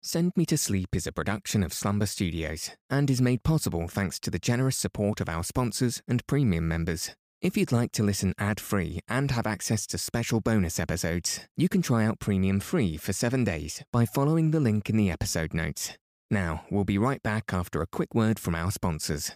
Send Me to Sleep is a production of Slumber Studios and is made possible thanks to the generous support of our sponsors and premium members. If you'd like to listen ad-free and have access to special bonus episodes, you can try out Premium free for 7 days by following the link in the episode notes. Now, we'll be right back after a quick word from our sponsors.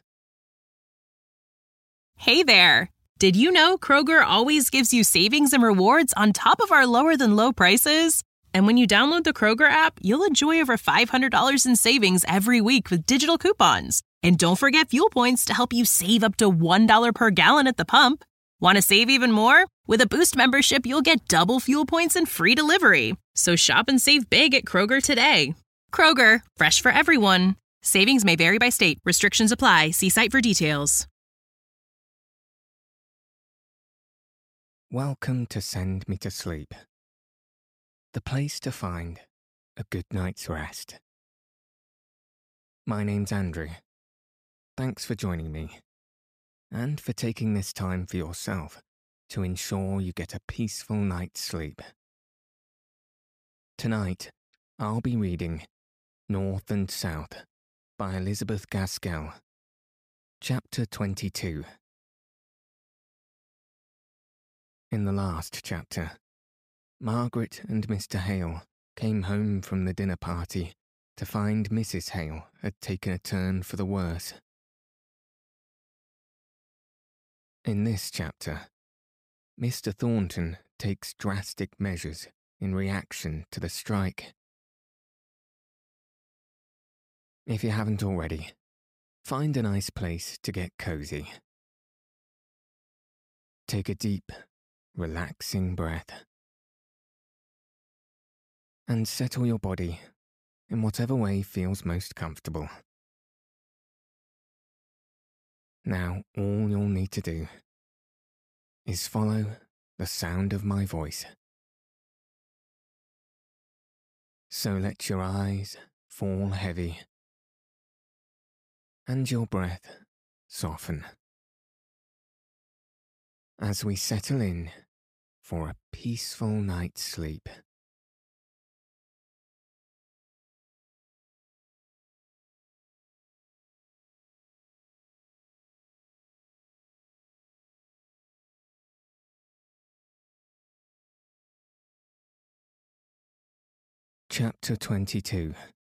Hey there! Did you know Kroger always gives you savings and rewards on top of our lower-than-low prices? And when you download the Kroger app, you'll enjoy over $500 in savings every week with digital coupons. And don't forget fuel points to help you save up to $1 per gallon at the pump. Want to save even more? With a Boost membership, you'll get double fuel points and free delivery. So shop and save big at Kroger today. Kroger, fresh for everyone. Savings may vary by state. Restrictions apply. See site for details. Welcome to Send Me to Sleep, the place to find a good night's rest. My name's Andrew. Thanks for joining me, and for taking this time for yourself to ensure you get a peaceful night's sleep. Tonight, I'll be reading North and South by Elizabeth Gaskell, Chapter 22. In the last chapter, Margaret and Mr. Hale came home from the dinner party to find Mrs. Hale had taken a turn for the worse. In this chapter, Mr. Thornton takes drastic measures in reaction to the strike. If you haven't already, find a nice place to get cozy. Take a deep, relaxing breath, and settle your body in whatever way feels most comfortable. Now, all you'll need to do is follow the sound of my voice. So let your eyes fall heavy and your breath soften as we settle in for a peaceful night's sleep. Chapter 22.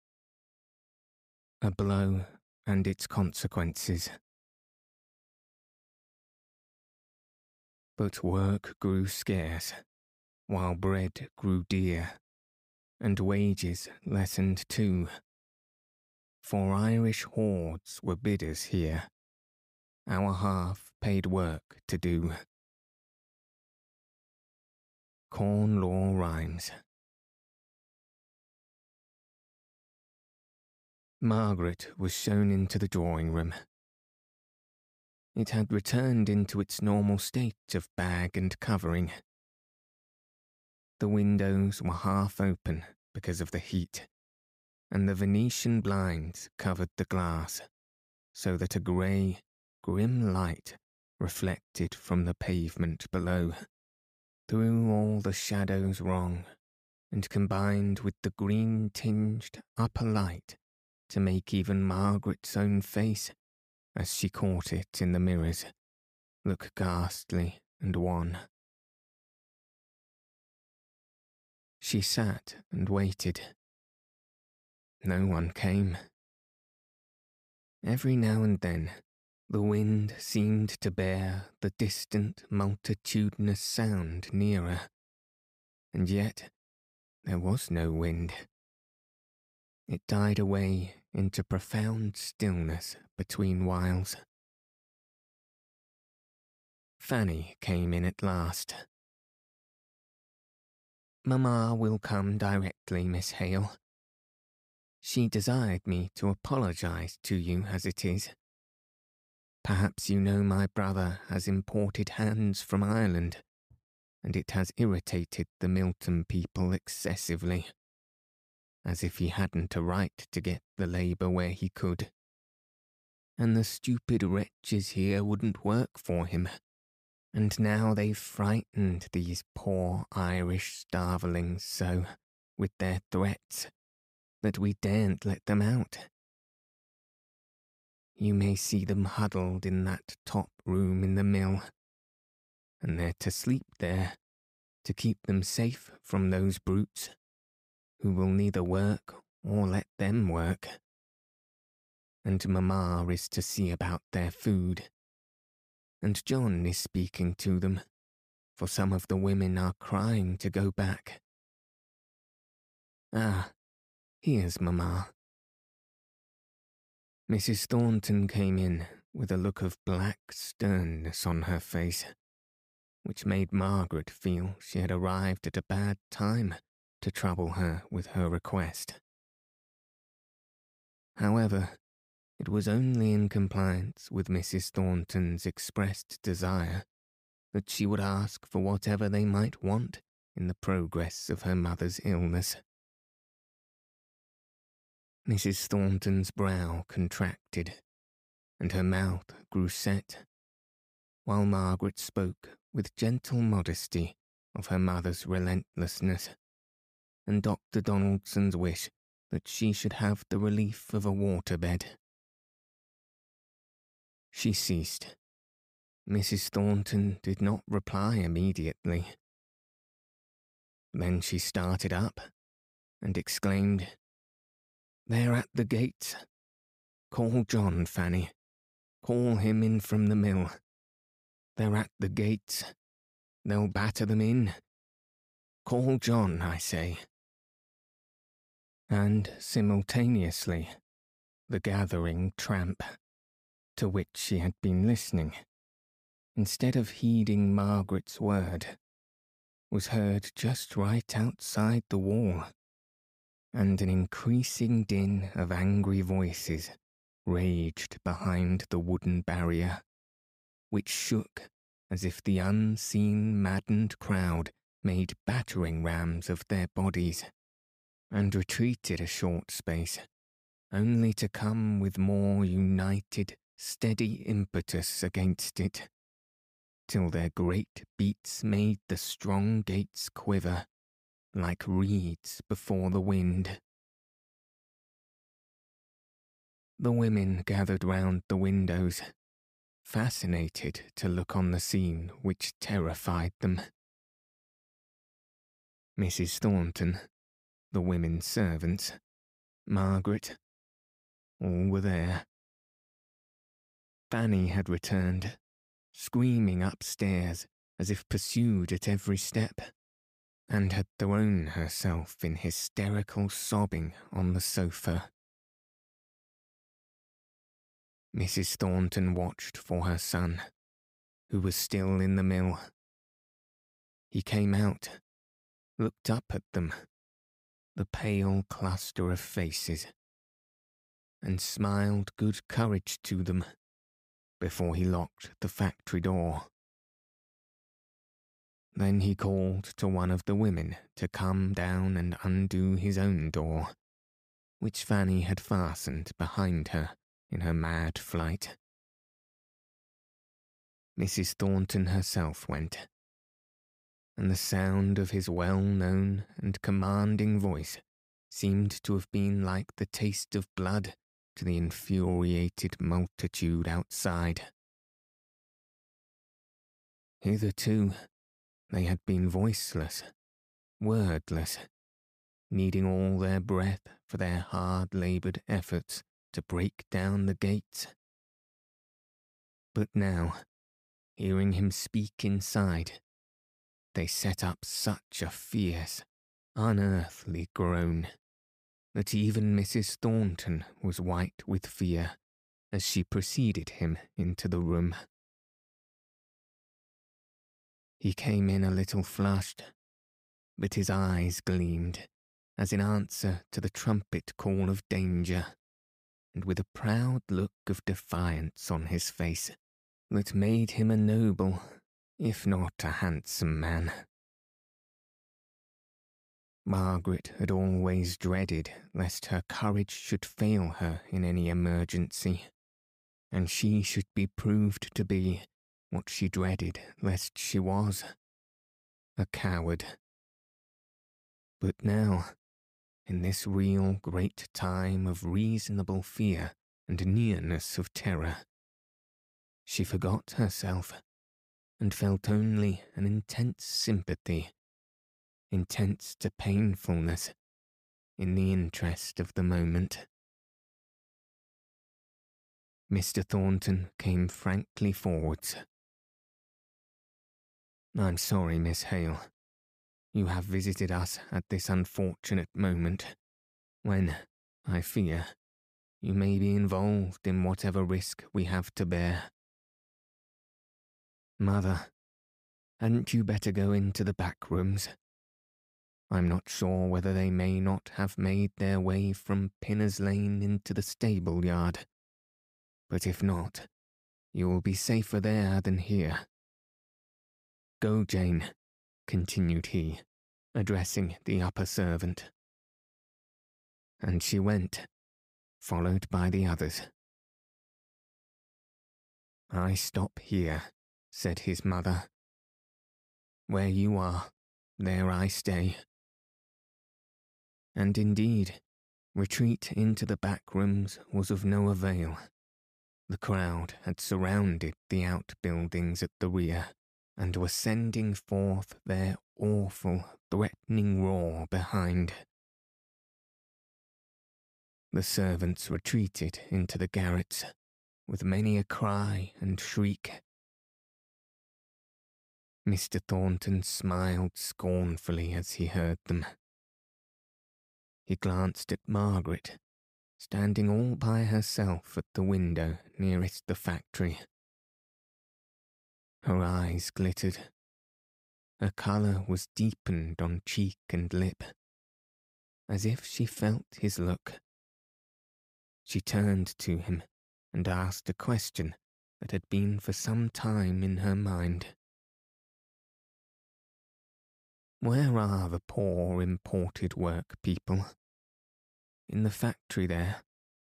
A Blow and Its Consequences. But work grew scarce, while bread grew dear, and wages lessened too. For Irish hordes were bidders here, our half paid work to do. Corn Law Rhymes. Margaret was shown into the drawing-room. It had returned into its normal state of bag and covering. The windows were half open because of the heat, and the Venetian blinds covered the glass, so that a grey, grim light reflected from the pavement below, threw all the shadows wrong, and combined with the green-tinged upper light to make even Margaret's own face, as she caught it in the mirrors, look ghastly and wan. She sat and waited. No one came. Every now and then, the wind seemed to bear the distant, multitudinous sound nearer, and yet there was no wind. It died away into profound stillness between whiles. Fanny came in at last. "Mamma will come directly, Miss Hale. She desired me to apologize to you as it is. Perhaps you know my brother has imported hands from Ireland, and it has irritated the Milton people excessively, as if he hadn't a right to get the labour where he could. And the stupid wretches here wouldn't work for him, and now they've frightened these poor Irish starvelings so with their threats that we daren't let them out. You may see them huddled in that top room in the mill, and they're to sleep there to keep them safe from those brutes who will neither work or let them work. And Mamma is to see about their food, and John is speaking to them, for some of the women are crying to go back. Ah, here's Mamma. Mrs. Thornton came in with a look of black sternness on her face, which made Margaret feel she had arrived at a bad time to trouble her with her request. However, it was only in compliance with Mrs. Thornton's expressed desire that she would ask for whatever they might want in the progress of her mother's illness. Mrs. Thornton's brow contracted, and her mouth grew set, while Margaret spoke with gentle modesty of her mother's relentlessness, and Dr. Donaldson's wish that she should have the relief of a waterbed. She ceased. Mrs. Thornton did not reply immediately. Then she started up and exclaimed, "They're at the gates. Call John, Fanny. Call him in from the mill. They're at the gates. They'll batter them in. Call John, I say." And simultaneously, the gathering tramp, to which she had been listening, instead of heeding Margaret's word, was heard just right outside the wall, and an increasing din of angry voices raged behind the wooden barrier, which shook as if the unseen maddened crowd made battering rams of their bodies, and retreated a short space, only to come with more united, steady impetus against it, till their great beats made the strong gates quiver like reeds before the wind. The women gathered round the windows, fascinated to look on the scene which terrified them. Mrs. Thornton, the women's servants, Margaret, all were there. Fanny had returned, screaming upstairs as if pursued at every step, and had thrown herself in hysterical sobbing on the sofa. Mrs. Thornton watched for her son, who was still in the mill. He came out, looked up at them, the pale cluster of faces, and smiled good courage to them before he locked the factory door. Then he called to one of the women to come down and undo his own door, which Fanny had fastened behind her in her mad flight. Mrs. Thornton herself went, and the sound of his well-known and commanding voice seemed to have been like the taste of blood to the infuriated multitude outside. Hitherto, they had been voiceless, wordless, needing all their breath for their hard-laboured efforts to break down the gates. But now, hearing him speak inside, they set up such a fierce, unearthly groan that even Mrs. Thornton was white with fear as she preceded him into the room. He came in a little flushed, but his eyes gleamed as in answer to the trumpet call of danger, and with a proud look of defiance on his face that made him a noble, if not a handsome man. Margaret had always dreaded lest her courage should fail her in any emergency, and she should be proved to be what she dreaded lest she was, a coward. But now, in this real great time of reasonable fear and nearness of terror, she forgot herself and felt only an intense sympathy, intense to painfulness, in the interest of the moment. Mr. Thornton came frankly forwards. "I'm sorry, Miss Hale. You have visited us at this unfortunate moment, when, I fear, you may be involved in whatever risk we have to bear. Mother, hadn't you better go into the back rooms? I'm not sure whether they may not have made their way from Pinner's Lane into the stable yard, but if not, you will be safer there than here. Go, Jane," continued he, addressing the upper servant. And she went, followed by the others. "I stop here," said his mother. "Where you are, there I stay." And indeed, retreat into the back rooms was of no avail. The crowd had surrounded the outbuildings at the rear, and were sending forth their awful, threatening roar behind. The servants retreated into the garrets, with many a cry and shriek. Mr. Thornton smiled scornfully as he heard them. He glanced at Margaret, standing all by herself at the window nearest the factory. Her eyes glittered. Her colour was deepened on cheek and lip, as if she felt his look. She turned to him and asked a question that had been for some time in her mind. "Where are the poor imported work people? In the factory there?"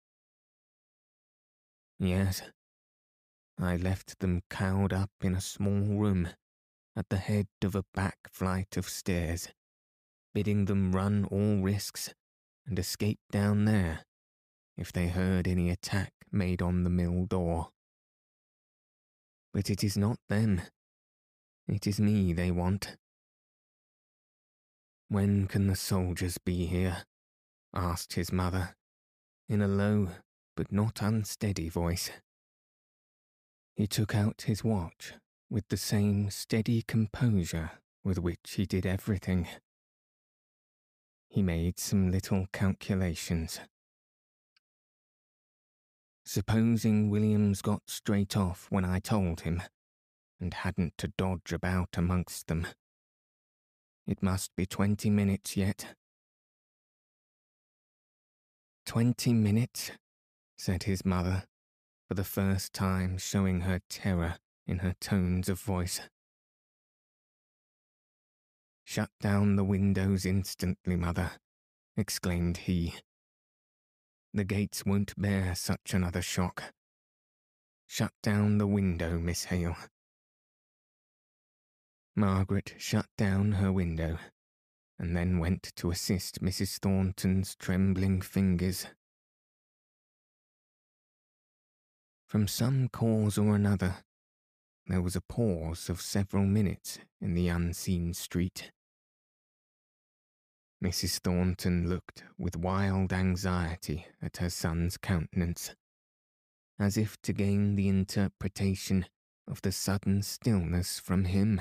"Yes. I left them cowed up in a small room at the head of a back flight of stairs, bidding them run all risks and escape down there if they heard any attack made on the mill door. But it is not them. It is me they want." "When can the soldiers be here?" asked his mother, in a low but not unsteady voice. He took out his watch with the same steady composure with which he did everything. He made some little calculations. "Supposing Williams got straight off when I told him, and hadn't to dodge about amongst them. It must be 20 minutes yet." "20 minutes," said his mother, for the first time showing her terror in her tones of voice. "Shut down the windows instantly, mother," exclaimed he. "The gates won't bear such another shock. Shut down the window, Miss Hale." Margaret shut down her window, and then went to assist Mrs. Thornton's trembling fingers. From some cause or another, there was a pause of several minutes in the unseen street. Mrs. Thornton looked with wild anxiety at her son's countenance, as if to gain the interpretation of the sudden stillness from him.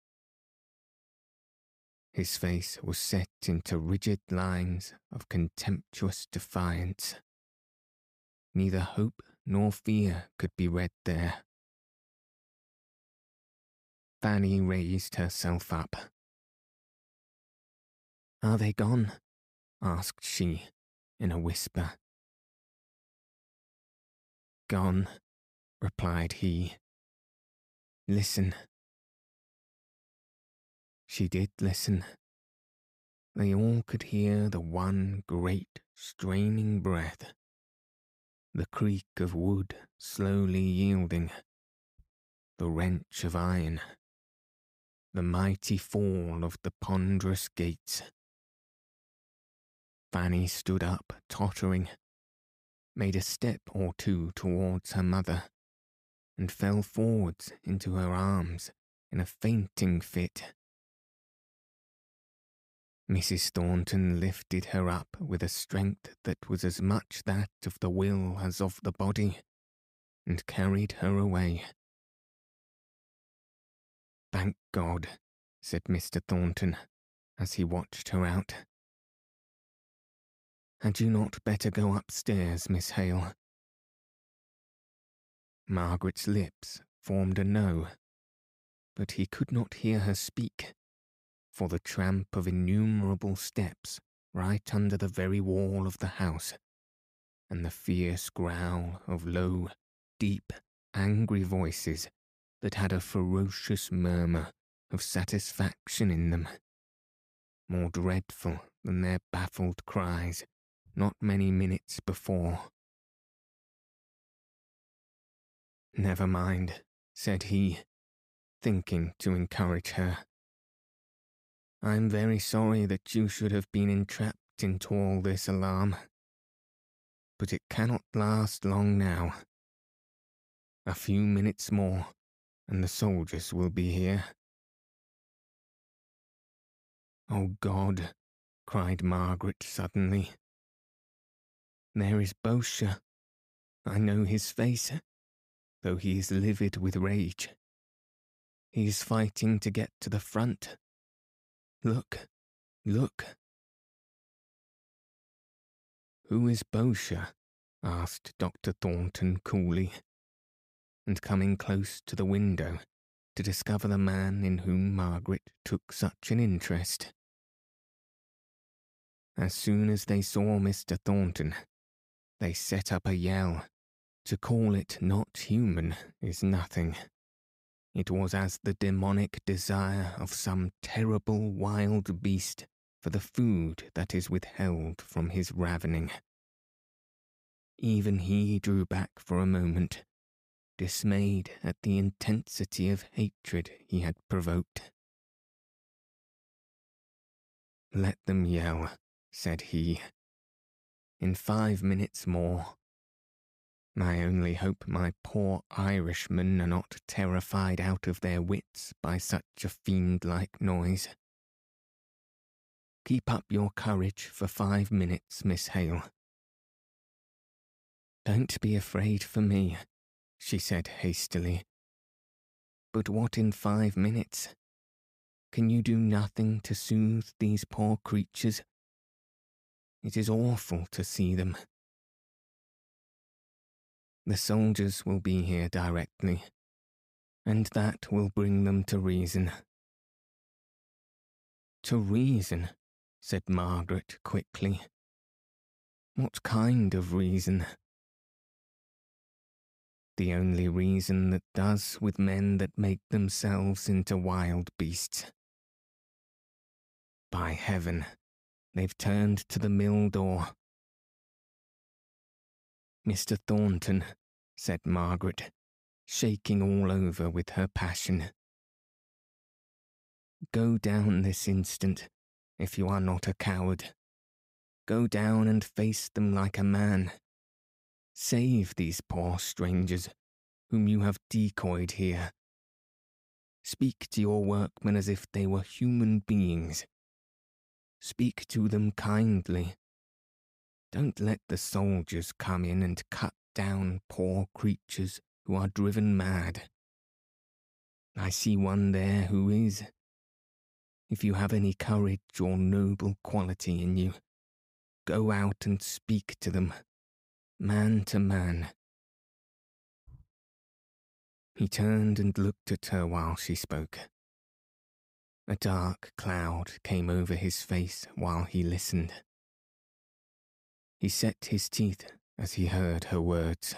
His face was set into rigid lines of contemptuous defiance. Neither hope nor fear could be read there. Fanny raised herself up. "Are they gone?" asked she, in a whisper. "Gone," replied he. "Listen." She did listen. They all could hear the one great, straining breath, the creak of wood slowly yielding, the wrench of iron, the mighty fall of the ponderous gates. Fanny stood up, tottering, made a step or two towards her mother, and fell forwards into her arms in a fainting fit. Mrs. Thornton lifted her up with a strength that was as much that of the will as of the body, and carried her away. "Thank God," said Mr. Thornton, as he watched her out. "Had you not better go upstairs, Miss Hale?" Margaret's lips formed a no, but he could not hear her speak, for the tramp of innumerable steps right under the very wall of the house, and the fierce growl of low, deep, angry voices that had a ferocious murmur of satisfaction in them, more dreadful than their baffled cries not many minutes before. "Never mind," said he, thinking to encourage her. "I am very sorry that you should have been entrapped into all this alarm. But it cannot last long now. A few minutes more, and the soldiers will be here." "Oh God," cried Margaret suddenly. "There is Boscher. I know his face, though he is livid with rage. He is fighting to get to the front. Look, look." "Who is Boscher?" asked Dr. Thornton coolly, and coming close to the window to discover the man in whom Margaret took such an interest. As soon as they saw Mr. Thornton, they set up a yell. To call it not human is nothing. It was as the demonic desire of some terrible wild beast for the food that is withheld from his ravening. Even he drew back for a moment, dismayed at the intensity of hatred he had provoked. "Let them yell," said he. "In 5 minutes more. I only hope my poor Irishmen are not terrified out of their wits by such a fiend-like noise. Keep up your courage for 5 minutes, Miss Hale." "Don't be afraid for me," she said hastily. "But what in 5 minutes? Can you do nothing to soothe these poor creatures? It is awful to see them." "The soldiers will be here directly, and that will bring them to reason." "To reason?" said Margaret quickly. "What kind of reason?" "The only reason that does with men that make themselves into wild beasts. By heaven, they've turned to the mill door." "Mr. Thornton," said Margaret, shaking all over with her passion, "go down this instant, if you are not a coward. Go down and face them like a man. Save these poor strangers, whom you have decoyed here. Speak to your workmen as if they were human beings. Speak to them kindly. Don't let the soldiers come in and cut down poor creatures who are driven mad. I see one there who is. If you have any courage or noble quality in you, go out and speak to them, man to man." He turned and looked at her while she spoke. A dark cloud came over his face while he listened. He set his teeth as he heard her words.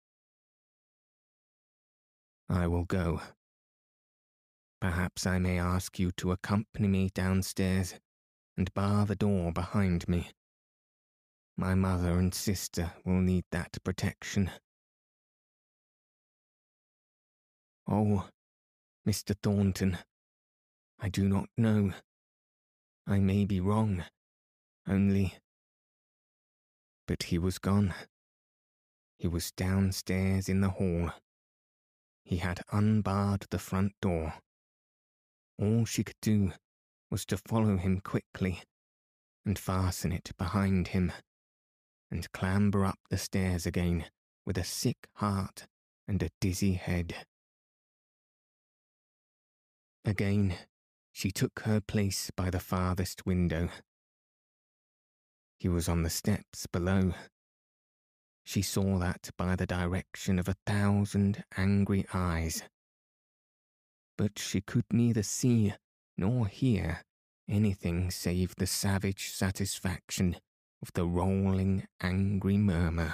"I will go. Perhaps I may ask you to accompany me downstairs and bar the door behind me. My mother and sister will need that protection." "Oh, Mr. Thornton, I do not know. I may be wrong. Only But he was gone. He was downstairs in the hall. He had unbarred the front door. All she could do was to follow him quickly and fasten it behind him, and clamber up the stairs again with a sick heart and a dizzy head. Again, she took her place by the farthest window. He was on the steps below. She saw that by the direction of 1,000 angry eyes. But she could neither see nor hear anything save the savage satisfaction of the rolling, angry murmur.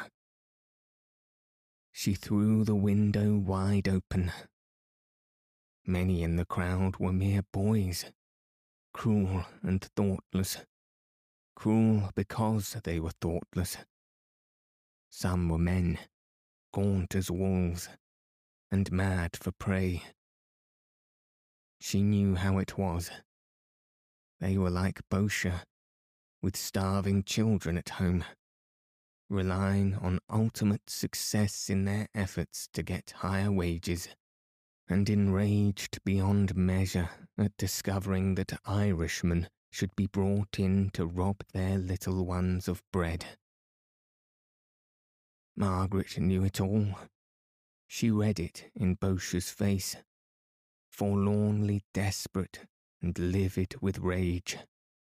She threw the window wide open. Many in the crowd were mere boys, cruel and thoughtless. Cruel because they were thoughtless. Some were men, gaunt as wolves, and mad for prey. She knew how it was. They were like Boscia, with starving children at home, relying on ultimate success in their efforts to get higher wages, and enraged beyond measure at discovering that Irishmen should be brought in to rob their little ones of bread. Margaret knew it all. She read it in Boscia's face, forlornly desperate and livid with rage.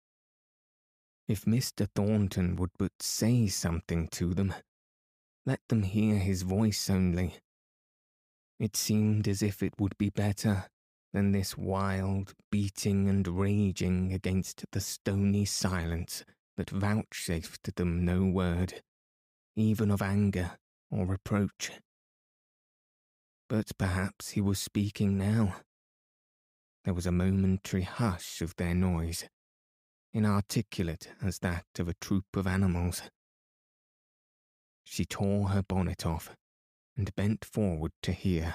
If Mr. Thornton would but say something to them, let them hear his voice only, it seemed as if it would be better than this wild beating and raging against the stony silence that vouchsafed them no word, even of anger or reproach. But perhaps he was speaking now. There was a momentary hush of their noise, inarticulate as that of a troop of animals. She tore her bonnet off and bent forward to hear.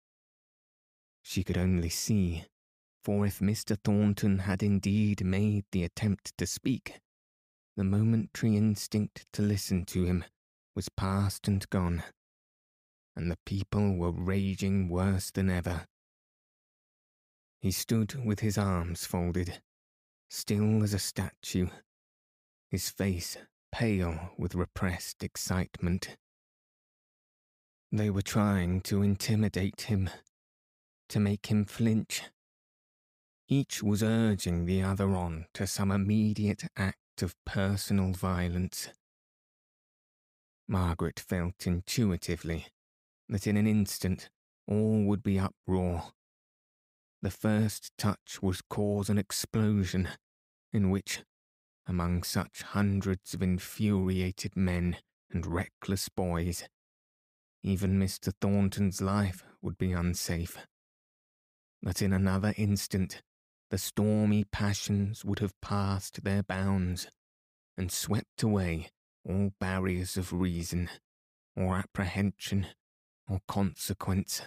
She could only see, for if Mr. Thornton had indeed made the attempt to speak, the momentary instinct to listen to him was past and gone, and the people were raging worse than ever. He stood with his arms folded, still as a statue, his face pale with repressed excitement. They were trying to intimidate him, to make him flinch. Each was urging the other on to some immediate act of personal violence. Margaret felt intuitively that in an instant all would be uproar. The first touch would cause an explosion in which, among such hundreds of infuriated men and reckless boys, even Mr. Thornton's life would be unsafe. That in another instant the stormy passions would have passed their bounds and swept away all barriers of reason, or apprehension, or consequence.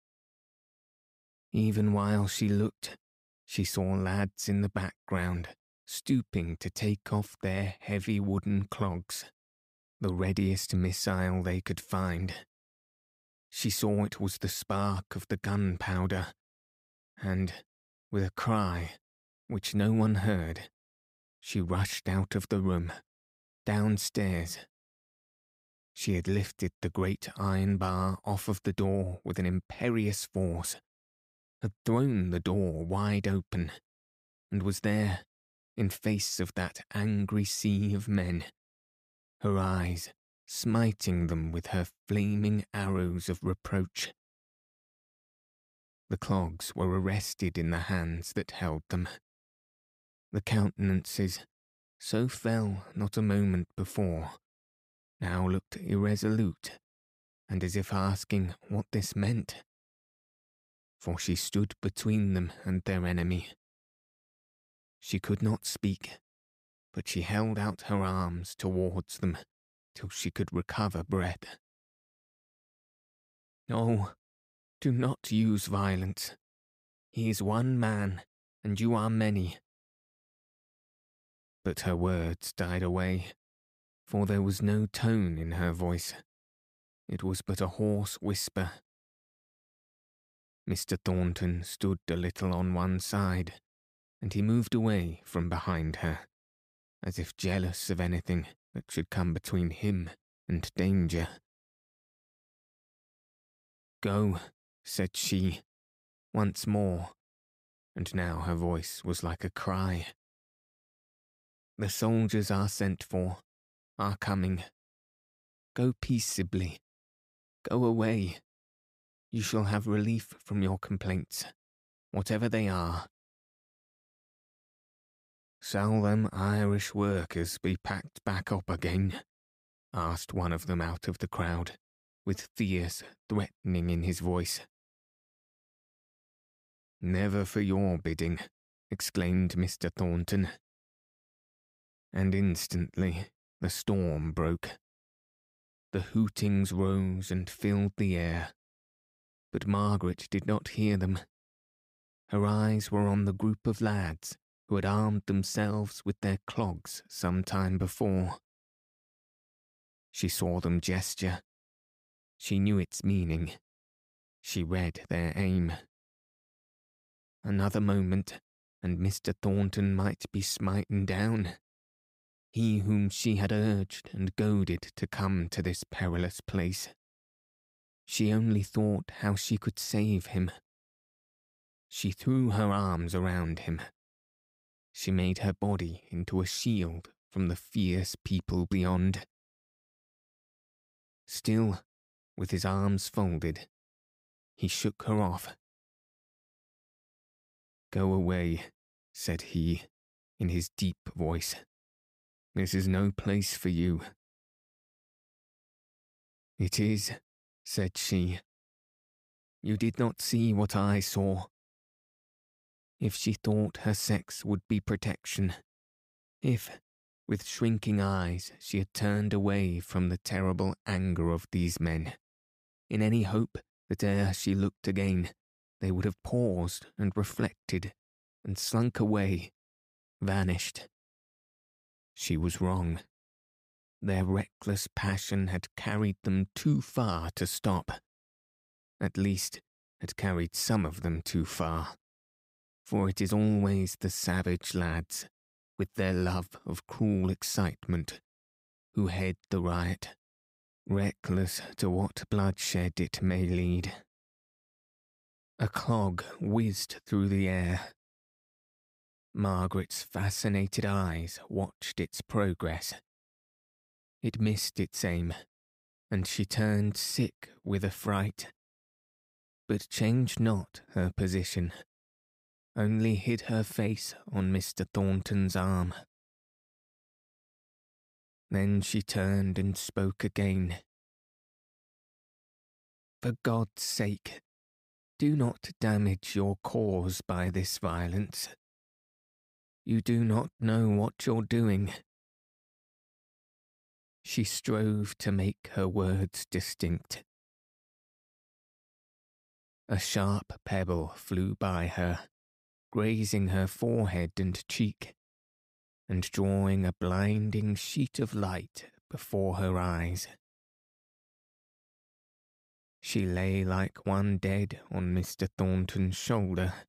Even while she looked, she saw lads in the background stooping to take off their heavy wooden clogs, the readiest missile they could find. She saw it was the spark of the gunpowder, and, with a cry which no one heard, she rushed out of the room, downstairs. She had lifted the great iron bar off of the door with an imperious force, had thrown the door wide open, and was there, in face of that angry sea of men, her eyes smiting them with her flaming arrows of reproach. The clogs were arrested in the hands that held them. The countenances, so fell not a moment before, now looked irresolute, and as if asking what this meant. For she stood between them and their enemy. She could not speak, but she held out her arms towards them till she could recover breath. "No, do not use violence. He is one man, and you are many." But her words died away, for there was no tone in her voice. It was but a hoarse whisper. Mr. Thornton stood a little on one side, and he moved away from behind her, as if jealous of anything that should come between him and danger. "Go," said she, once more, and now her voice was like a cry. "The soldiers are sent for, are coming. Go peaceably. Go away. You shall have relief from your complaints, whatever they are." "Shall them Irish workers be packed back up again?" asked one of them out of the crowd, with fierce threatening in his voice. "Never for your bidding," exclaimed Mr. Thornton. And instantly the storm broke. The hootings rose and filled the air, but Margaret did not hear them. Her eyes were on the group of lads who had armed themselves with their clogs some time before. She saw them gesture. She knew its meaning. She read their aim. Another moment, and Mr. Thornton might be smitten down. He whom she had urged and goaded to come to this perilous place. She only thought how she could save him. She threw her arms around him. She made her body into a shield from the fierce people beyond. Still, with his arms folded, he shook her off. "Go away," said he, in his deep voice. "This is no place for you." "It is," said she. "You did not see what I saw." If she thought her sex would be protection, if, with shrinking eyes, she had turned away from the terrible anger of these men, in any hope that ere she looked again, they would have paused and reflected, and slunk away, vanished. She was wrong. Their reckless passion had carried them too far to stop. At least, had carried some of them too far. For it is always the savage lads, with their love of cruel excitement, who head the riot, reckless to what bloodshed it may lead. A clog whizzed through the air. Margaret's fascinated eyes watched its progress. It missed its aim, and she turned sick with affright, but changed not her position, only hid her face on Mr. Thornton's arm. Then she turned and spoke again. "For God's sake, do not damage your cause by this violence. You do not know what you're doing." She strove to make her words distinct. A sharp pebble flew by her, grazing her forehead and cheek, and drawing a blinding sheet of light before her eyes. She lay like one dead on Mr. Thornton's shoulder.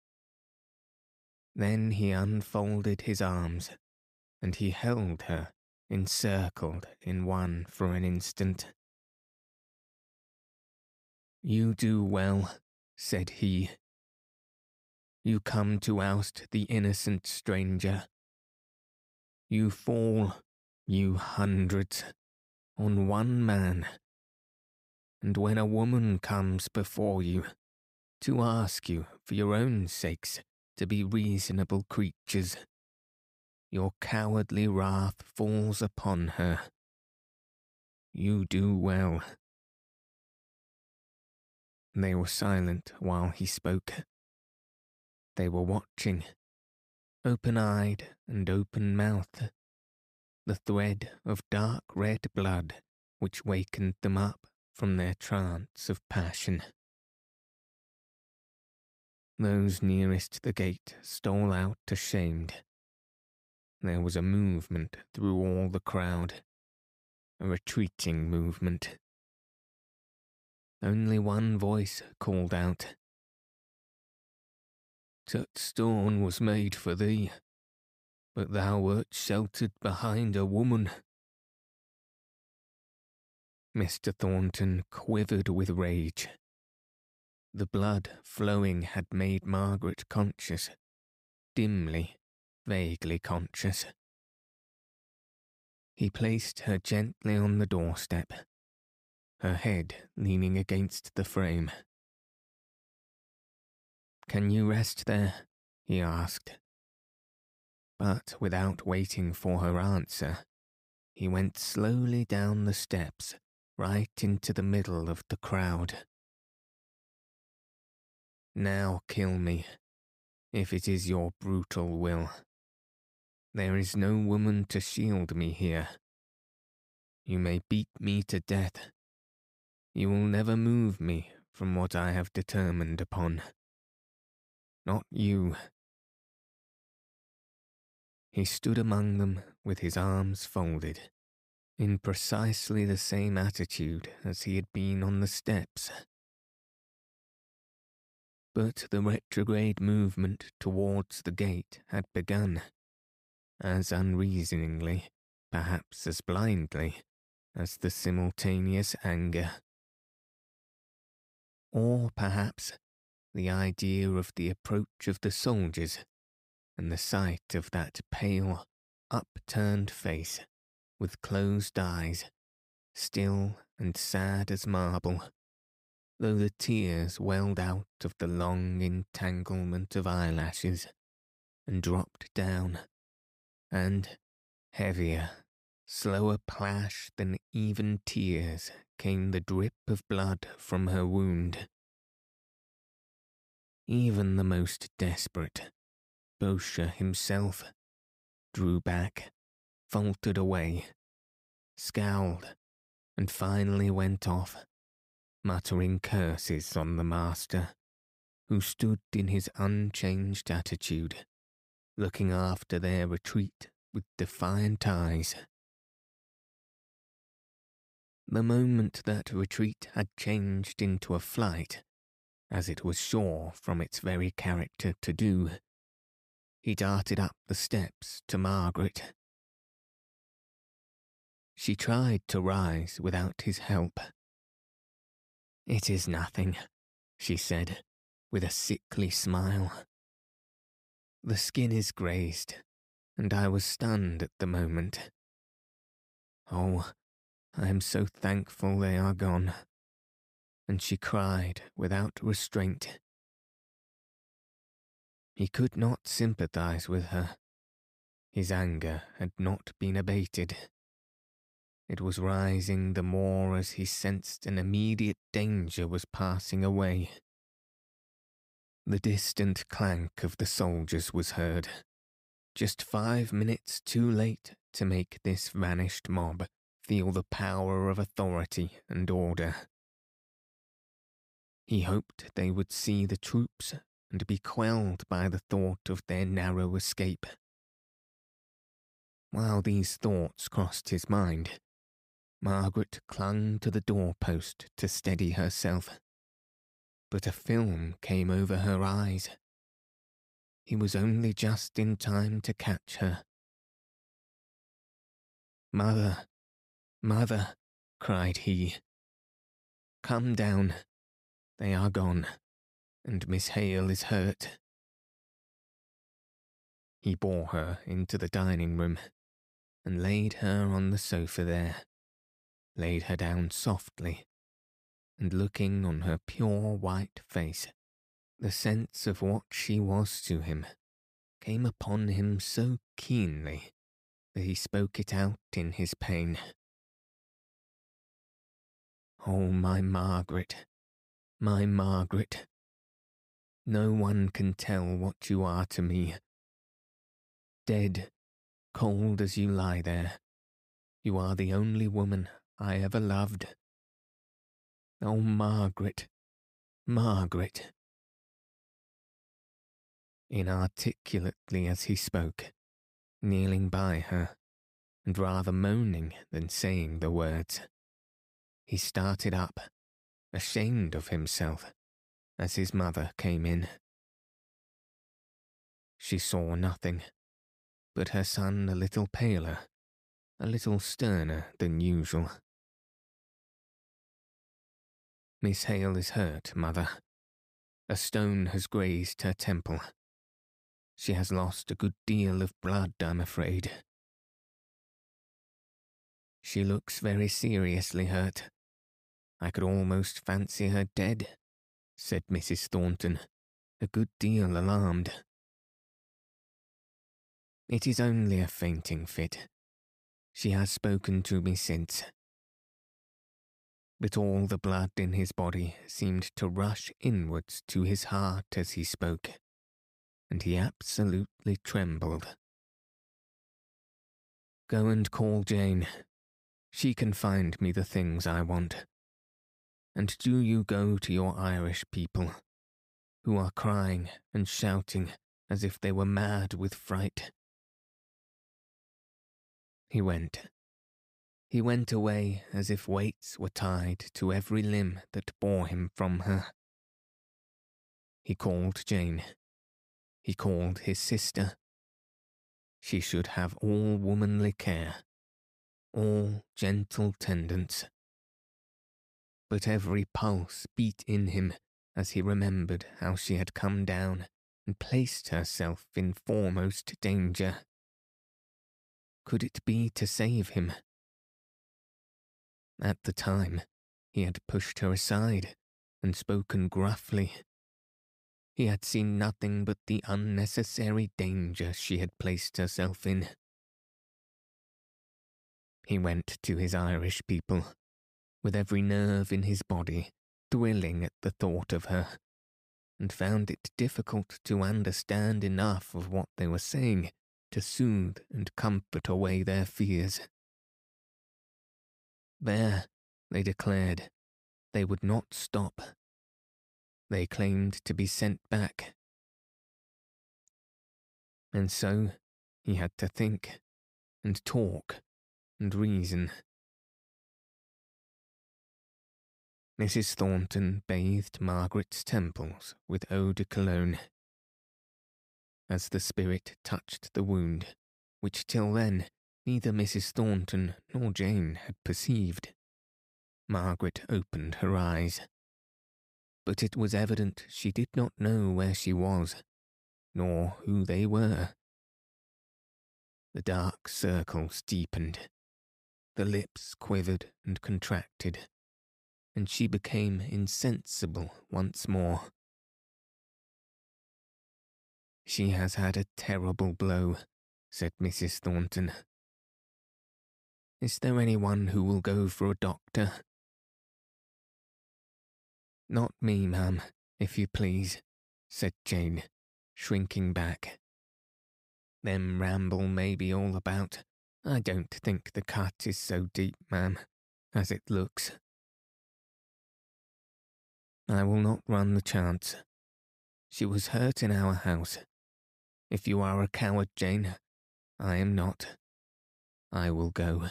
Then he unfolded his arms, and he held her encircled in one for an instant. "You do well," said he. "You come to oust the innocent stranger. You fall, you hundreds, on one man. And when a woman comes before you, to ask you for your own sakes to be reasonable creatures, your cowardly wrath falls upon her. You do well." They were silent while he spoke. They were watching, open-eyed and open-mouthed, the thread of dark red blood which wakened them up from their trance of passion. Those nearest the gate stole out ashamed. There was a movement through all the crowd, a retreating movement. Only one voice called out. That stone was made for thee, but thou wert sheltered behind a woman. Mr. Thornton quivered with rage. The blood flowing had made Margaret conscious, dimly, vaguely conscious. He placed her gently on the doorstep, her head leaning against the frame. Can you rest there? He asked. But without waiting for her answer, he went slowly down the steps, right into the middle of the crowd. Now kill me, if it is your brutal will. There is no woman to shield me here. You may beat me to death. You will never move me from what I have determined upon. Not you. He stood among them with his arms folded, in precisely the same attitude as he had been on the steps. But the retrograde movement towards the gate had begun, as unreasoningly, perhaps as blindly, as the simultaneous anger. Or perhaps the idea of the approach of the soldiers, and the sight of that pale, upturned face, with closed eyes, still and sad as marble, though the tears welled out of the long entanglement of eyelashes, and dropped down, and, heavier, slower plash than even tears, came the drip of blood from her wound. Even the most desperate, Bosher himself, drew back, faltered away, scowled, and finally went off, muttering curses on the master, who stood in his unchanged attitude, looking after their retreat with defiant eyes. The moment that retreat had changed into a flight, as it was sure from its very character to do, he darted up the steps to Margaret. She tried to rise without his help. It is nothing, she said, with a sickly smile. The skin is grazed, and I was stunned at the moment. Oh, I am so thankful they are gone. And she cried without restraint. He could not sympathize with her. His anger had not been abated. It was rising the more as he sensed an immediate danger was passing away. The distant clank of the soldiers was heard, just 5 minutes too late to make this vanished mob feel the power of authority and order. He hoped they would see the troops and be quelled by the thought of their narrow escape. While these thoughts crossed his mind, Margaret clung to the doorpost to steady herself, but a film came over her eyes. He was only just in time to catch her. "Mother, mother," cried he. "Come down. They are gone, and Miss Hale is hurt." He bore her into the dining room, and laid her on the sofa there, laid her down softly, and looking on her pure white face, the sense of what she was to him came upon him so keenly that he spoke it out in his pain. "Oh, my Margaret, my Margaret! No one can tell what you are to me. Dead, cold as you lie there, you are the only woman I ever loved. Oh, Margaret, Margaret!" Inarticulately as he spoke, kneeling by her, and rather moaning than saying the words. He started up, ashamed of himself, as his mother came in. She saw nothing, but her son a little paler, a little sterner than usual. "Miss Hale is hurt, mother. A stone has grazed her temple. She has lost a good deal of blood, I'm afraid." "She looks very seriously hurt. I could almost fancy her dead," said Mrs. Thornton, a good deal alarmed. "It is only a fainting fit. She has spoken to me since." But all the blood in his body seemed to rush inwards to his heart as he spoke, and he absolutely trembled. "Go and call Jane. She can find me the things I want. And do you go to your Irish people, who are crying and shouting as if they were mad with fright." He went. He went away as if weights were tied to every limb that bore him from her. He called Jane. He called his sister. She should have all womanly care, all gentle tendance. But every pulse beat in him as he remembered how she had come down and placed herself in foremost danger. Could it be to save him? At the time, he had pushed her aside and spoken gruffly. He had seen nothing but the unnecessary danger she had placed herself in. He went to his Irish people, with every nerve in his body thrilling at the thought of her, and found it difficult to understand enough of what they were saying to soothe and comfort away their fears. There, they declared, they would not stop. They claimed to be sent back. And so he had to think, and talk, and reason. Mrs. Thornton bathed Margaret's temples with eau de cologne. As the spirit touched the wound, which till then neither Mrs. Thornton nor Jane had perceived, Margaret opened her eyes. But it was evident she did not know where she was, nor who they were. The dark circles deepened, the lips quivered and contracted, and she became insensible once more. "She has had a terrible blow," said Mrs. Thornton. "Is there anyone who will go for a doctor?" "Not me, ma'am, if you please," said Jane, shrinking back. "Them Ramble may be all about. I don't think the cut is so deep, ma'am, as it looks." "I will not run the chance. She was hurt in our house. If you are a coward, Jane, I am not. I will go."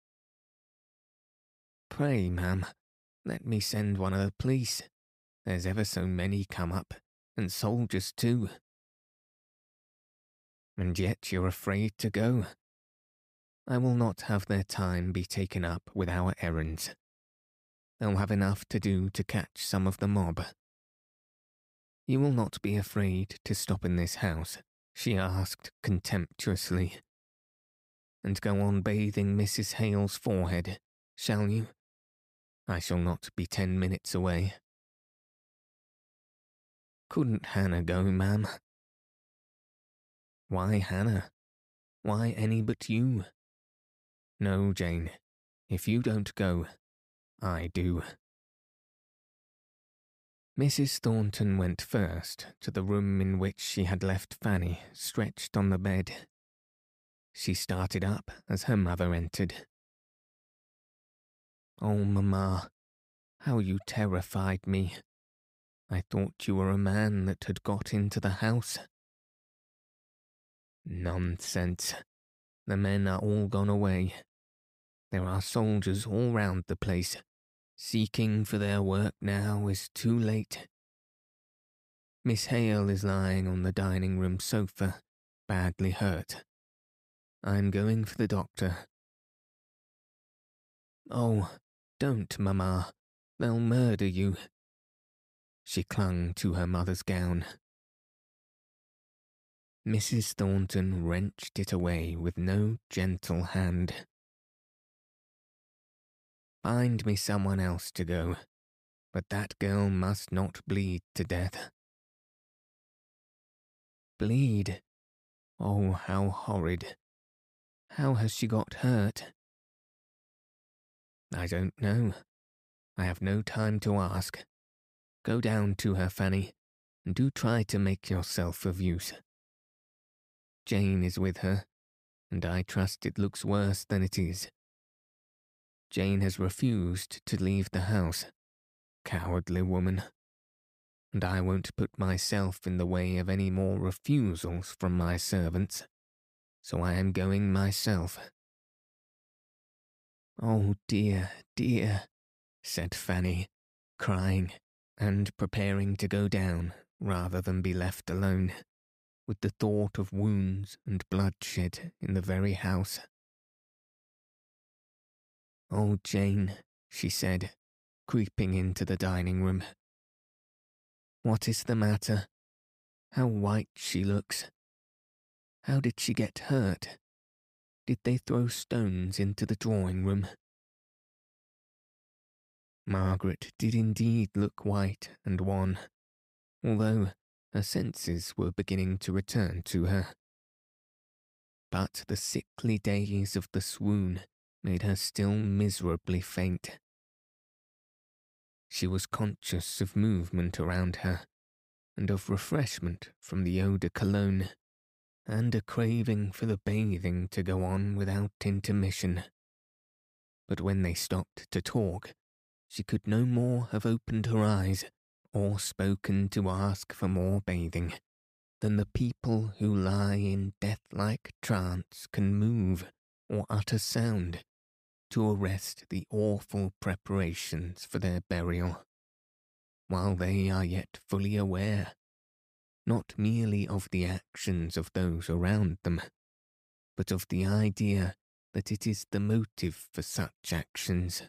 "Pray, ma'am, let me send one of the police. There's ever so many come up, and soldiers too." "And yet you're afraid to go. I will not have their time be taken up with our errands. They'll have enough to do to catch some of the mob." "You will not be afraid to stop in this house?" she asked contemptuously. "And go on bathing Mrs. Hale's forehead, shall you? I shall not be 10 minutes away." "Couldn't Hannah go, ma'am?" "Why Hannah? Why any but you? No, Jane, if you don't go, I do." Mrs. Thornton went first to the room in which she had left Fanny stretched on the bed. She started up as her mother entered. "Oh, Mamma, how you terrified me. I thought you were a man that had got into the house." "Nonsense. the men are all gone away. There are soldiers all round the place. Seeking for their work now is too late. Miss Hale is lying on the dining-room sofa, badly hurt. I'm going for the doctor. Oh, don't, Mamma. They'll murder you. She clung to her mother's gown. Mrs. Thornton wrenched it away with no gentle hand. Find me someone else to go, but that girl must not bleed to death. Bleed? Oh, how horrid. How has she got hurt? I don't know. I have no time to ask. Go down to her, Fanny, and do try to make yourself of use. Jane is with her, and I trust it looks worse than it is. Jane has refused to leave the house. Cowardly woman. And I won't put myself in the way of any more refusals from my servants, so I am going myself. Oh dear, dear, said Fanny, crying, and preparing to go down rather than be left alone, with the thought of wounds and bloodshed in the very house. Oh, Jane, she said, creeping into the dining-room. What is the matter? How white she looks. How did she get hurt? Did they throw stones into the drawing-room? Margaret did indeed look white and wan, although her senses were beginning to return to her. But the sickly days of the swoon made her still miserably faint. She was conscious of movement around her, and of refreshment from the eau de cologne, and a craving for the bathing to go on without intermission. But when they stopped to talk, she could no more have opened her eyes or spoken to ask for more bathing than the people who lie in death-like trance can move or utter sound to arrest the awful preparations for their burial, while they are yet fully aware, not merely of the actions of those around them, but of the idea that it is the motive for such actions.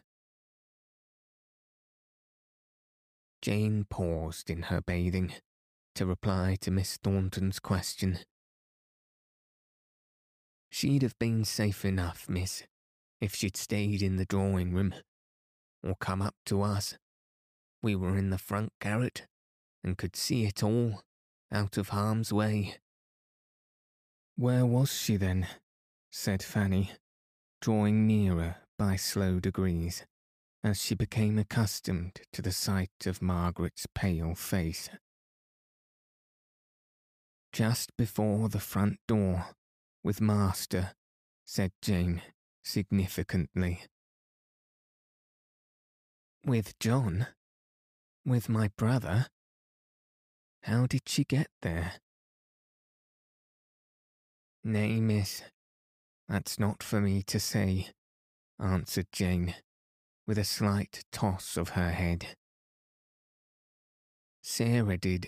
Jane paused in her bathing to reply to Miss Thornton's question. She'd have been safe enough, miss, if she'd stayed in the drawing-room, or come up to us. We were in the front garret, and could see it all, out of harm's way. Where was she then? Said Fanny, drawing nearer by slow degrees, as she became accustomed to the sight of Margaret's pale face. Just before the front door, with Master, said Jane, significantly. With John? With my brother? How did she get there? Nay, miss, that's not for me to say, answered Jane, with a slight toss of her head. Sarah did.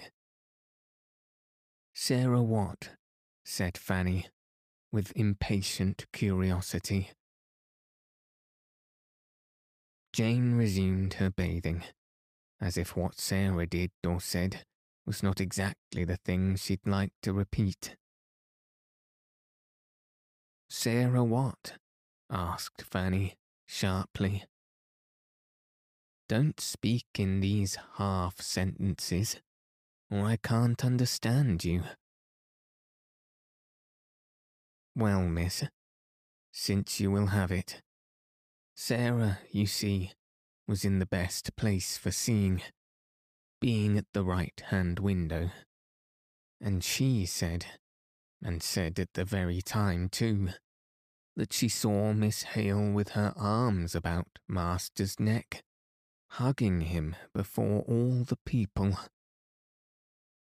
Sarah what? Said Fanny, with impatient curiosity. Jane resumed her bathing, as if what Sarah did or said was not exactly the thing she'd like to repeat. Sarah what? Asked Fanny, sharply. Don't speak in these half-sentences, or I can't understand you. Well, miss, since you will have it. Sarah, you see, was in the best place for seeing, being at the right-hand window. And she said, and said at the very time too, that she saw Miss Hale with her arms about Master's neck, hugging him before all the people.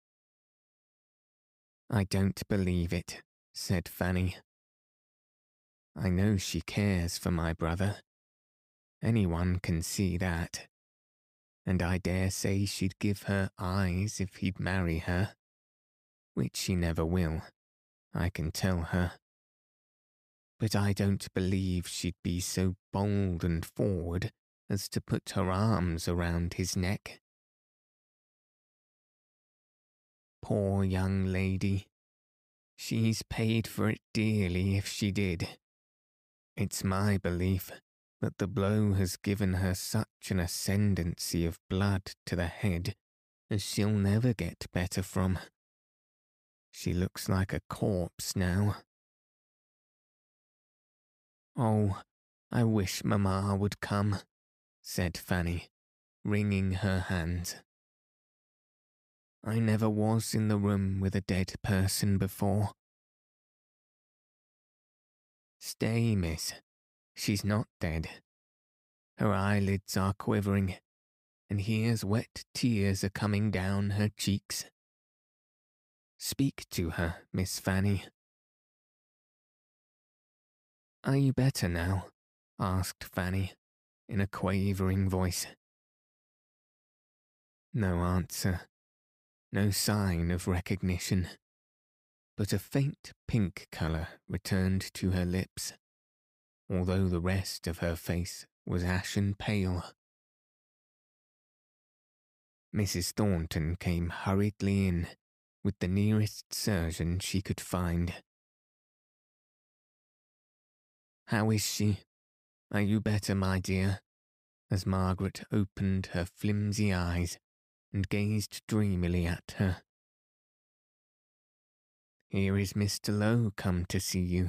I don't believe it, said Fanny. I know she cares for my brother. Anyone can see that. And I dare say she'd give her eyes if he'd marry her, which she never will, I can tell her. But I don't believe she'd be so bold and forward as to put her arms around his neck. Poor young lady. She's paid for it dearly if she did. It's my belief that the blow has given her such an ascendancy of blood to the head as she'll never get better from. She looks like a corpse now. Oh, I wish Mamma would come, said Fanny, wringing her hands. I never was in the room with a dead person before. Stay, miss. She's not dead. Her eyelids are quivering, and here's wet tears are coming down her cheeks. Speak to her, Miss Fanny. Are you better now? Asked Fanny, in a quavering voice. No answer, no sign of recognition, but a faint pink colour returned to her lips, although the rest of her face was ashen pale. Mrs. Thornton came hurriedly in with the nearest surgeon she could find. How is she? Are you better, my dear? As Margaret opened her flimsy eyes and gazed dreamily at her. Here is Mr. Lowe come to see you.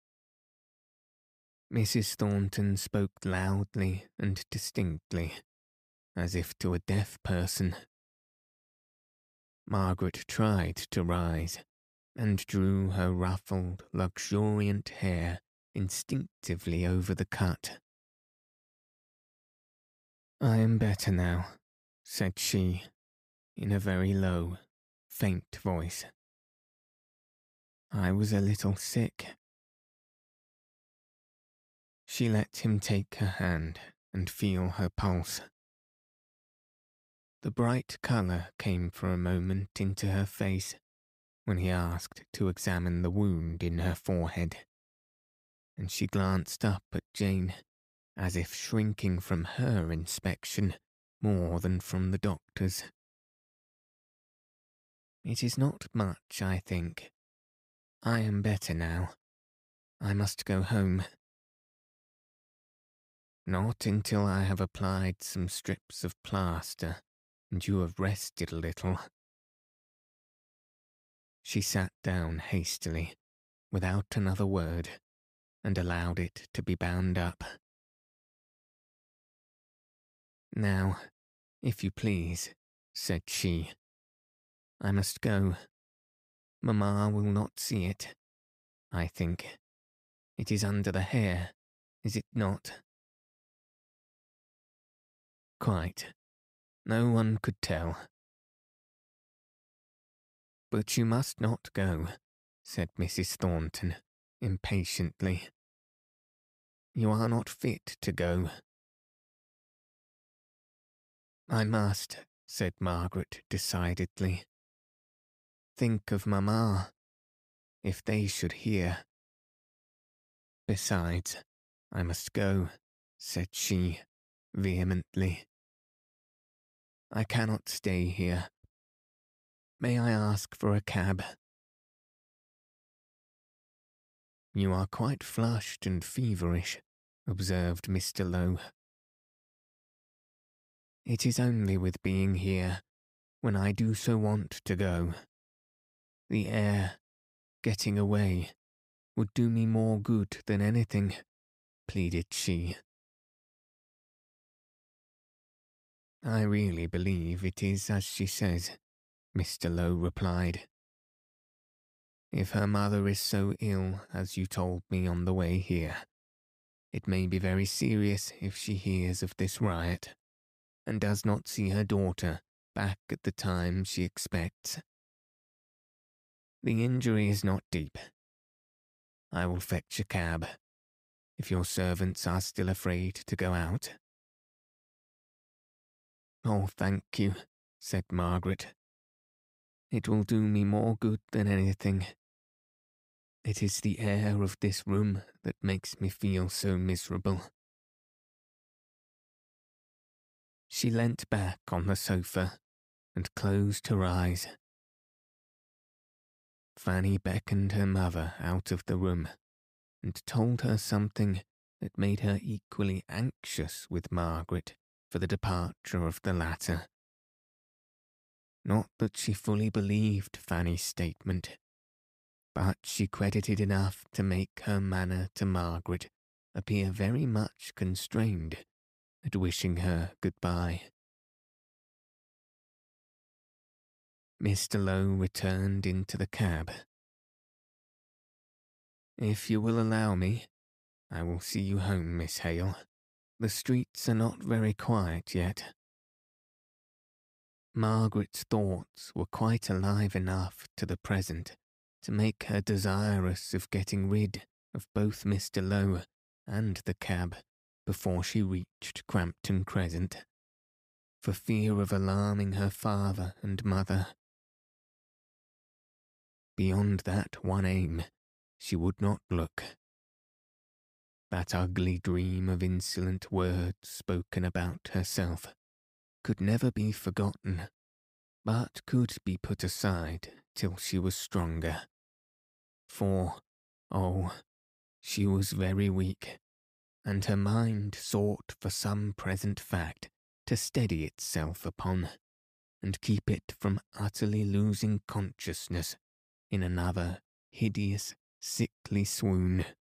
Mrs. Thornton spoke loudly and distinctly, as if to a deaf person. Margaret tried to rise, and drew her ruffled, luxuriant hair instinctively over the cut. I am better now, said she, in a very low, faint voice. I was a little sick. She let him take her hand and feel her pulse. The bright colour came for a moment into her face when he asked to examine the wound in her forehead, and she glanced up at Jane, as if shrinking from her inspection more than from the doctor's. It is not much, I think. I am better now. I must go home. Not until I have applied some strips of plaster and you have rested a little. She sat down hastily, without another word, and allowed it to be bound up. Now, if you please, said she, I must go. Mamma will not see it, I think. It is under the hair, is it not? Quite. No one could tell. But you must not go, said Mrs. Thornton, impatiently. You are not fit to go. I must, said Margaret decidedly. Think of Mamma, if they should hear. Besides, I must go, said she, vehemently. I cannot stay here. May I ask for a cab? You are quite flushed and feverish, observed Mr. Lowe. It is only with being here, when I do so want to go. The air, getting away, would do me more good than anything, pleaded she. I really believe it is as she says, Mr. Lowe replied. If her mother is so ill as you told me on the way here, it may be very serious if she hears of this riot, and does not see her daughter back at the time she expects. The injury is not deep. I will fetch a cab, if your servants are still afraid to go out." "Oh, thank you," said Margaret. "It will do me more good than anything. It is the air of this room that makes me feel so miserable." She leant back on the sofa and closed her eyes. Fanny beckoned her mother out of the room and told her something that made her equally anxious with Margaret for the departure of the latter. Not that she fully believed Fanny's statement, but she credited enough to make her manner to Margaret appear very much constrained at wishing her goodbye. Mr. Lowe returned into the cab. "If you will allow me, I will see you home, Miss Hale. The streets are not very quiet yet." Margaret's thoughts were quite alive enough to the present to make her desirous of getting rid of both Mr. Lowe and the cab before she reached Crampton Crescent, for fear of alarming her father and mother. Beyond that one aim, she would not look. That ugly dream of insolent words spoken about herself could never be forgotten, but could be put aside till she was stronger. For, oh, she was very weak, and her mind sought for some present fact to steady itself upon, and keep it from utterly losing consciousness in another hideous, sickly swoon.